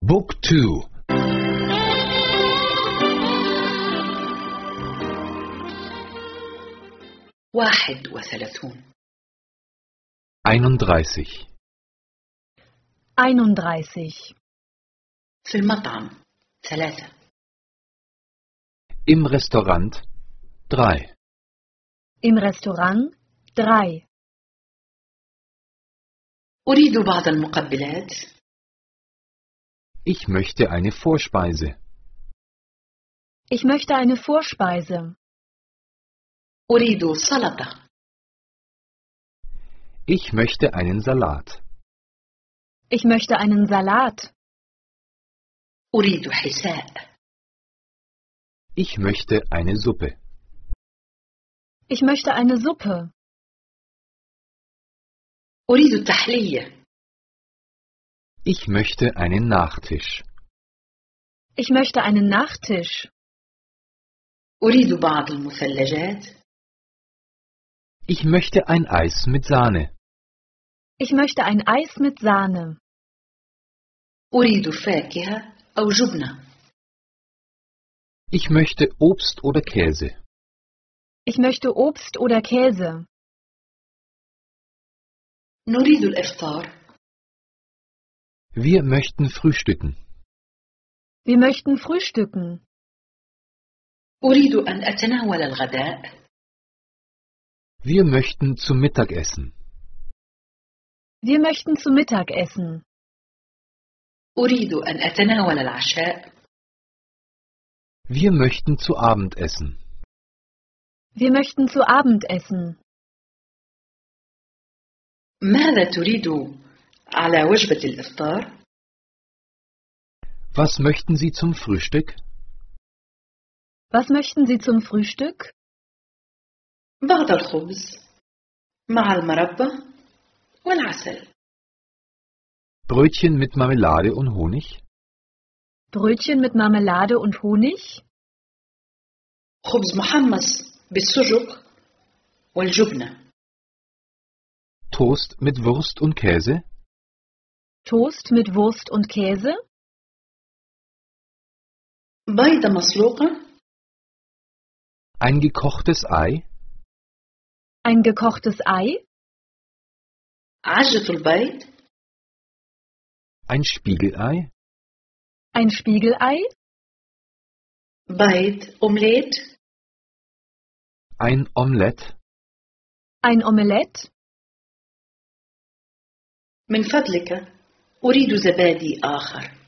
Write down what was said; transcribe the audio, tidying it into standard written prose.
بوك 2. 31. 31. 31. في المطعم 3. Im Restaurant 3. Im Restaurant 3. أريد بعض المقبلات. Ich möchte eine Vorspeise. Ich möchte eine Vorspeise. أريد سلطة. Ich möchte einen Salat. Ich möchte einen Salat. أريد حساء. Ich möchte eine Suppe. Ich möchte eine Suppe. أريد التحلية. Ich möchte einen Nachtisch. Ich möchte einen Nachtisch. أريد بعض المثلجات. Ich möchte ein Eis mit Sahne. Ich möchte ein Eis mit Sahne. أريد فاكهة أو جبنة. Ich möchte Obst oder Käse. Ich möchte Obst oder Käse. نريد الإفطار. Wir möchten frühstücken. Wir möchten frühstücken. أريد أن أتناول الغداء. Wir möchten zum Mittagessen. Wir möchten zu Mittag essen. أريد أن أتناول العشاء. Wir möchten zu Abend essen. Wir möchten zu Abend essen. ماذا تريد على وجبة الإفطار؟ Was möchten Sie zum Frühstück? Was möchten Sie zum Frühstück? بعض الخبز مع المربى والعسل. Brötchen mit Marmelade und Honig? Brötchen mit Marmelade und Honig? خبز محمص بالسجق والجبنة. Toast mit Wurst und Käse? Toast mit Wurst und Käse? بيضة مسلوقة. Ein gekochtes Ei? Ein gekochtes Ei? عجة البيض. Ein Spiegelei? Ein Spiegelei? بيض أومليت. Ein Omelett? Ein Omelett? من فضلك أريد زبادي آخر.